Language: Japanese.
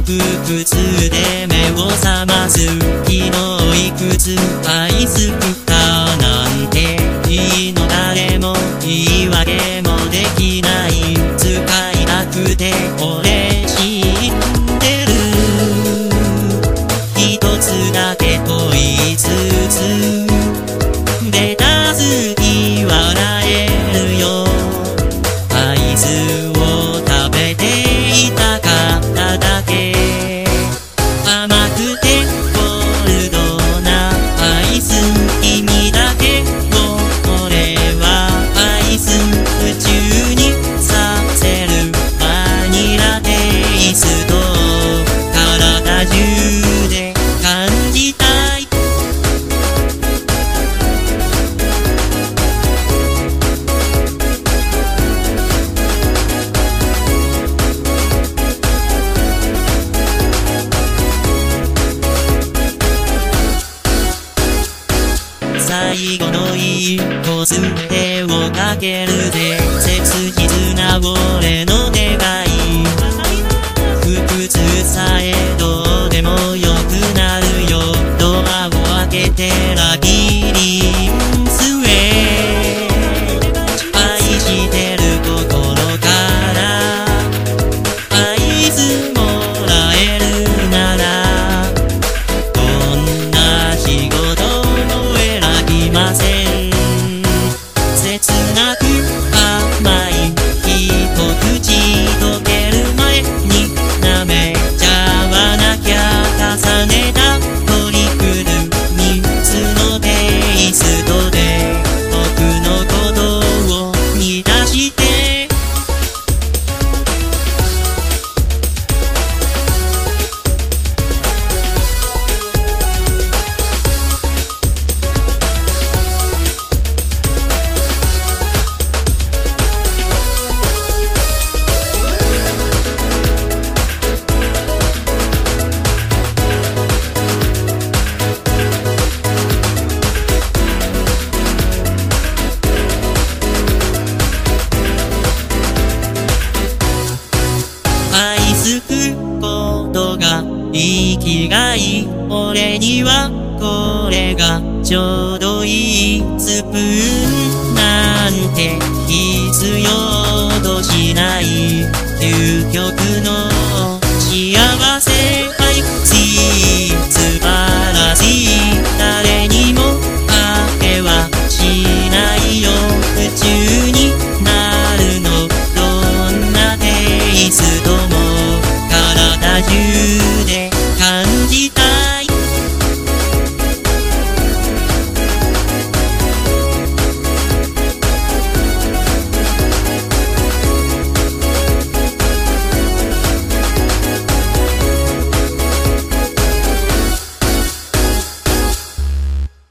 腹痛で目を覚ます昨日いくつアイス食ったなんていいの誰も言い訳もできない使いたくて俺知ってる一つだけ問いつつレタスに笑えるよアイスを食べていたかっただけ甘くてゴールドなアイス君だけを俺はアイス宇宙にさせるバニラテイスト体中で感じたい最後の一個す手をかけるぜ切実な俺の願い腹痛さえどうでもよくなるよドアを開けてラビリンスへ愛してる心からアイスもらえるならどんな仕事ません切なく甘い一口溶ける前に舐めちゃわなきゃ重ねたトリプル3つのテイストで僕のことを満たしてことが生きがい俺にはこれがちょうどいいスプーンなんて必要としない究極の幸せ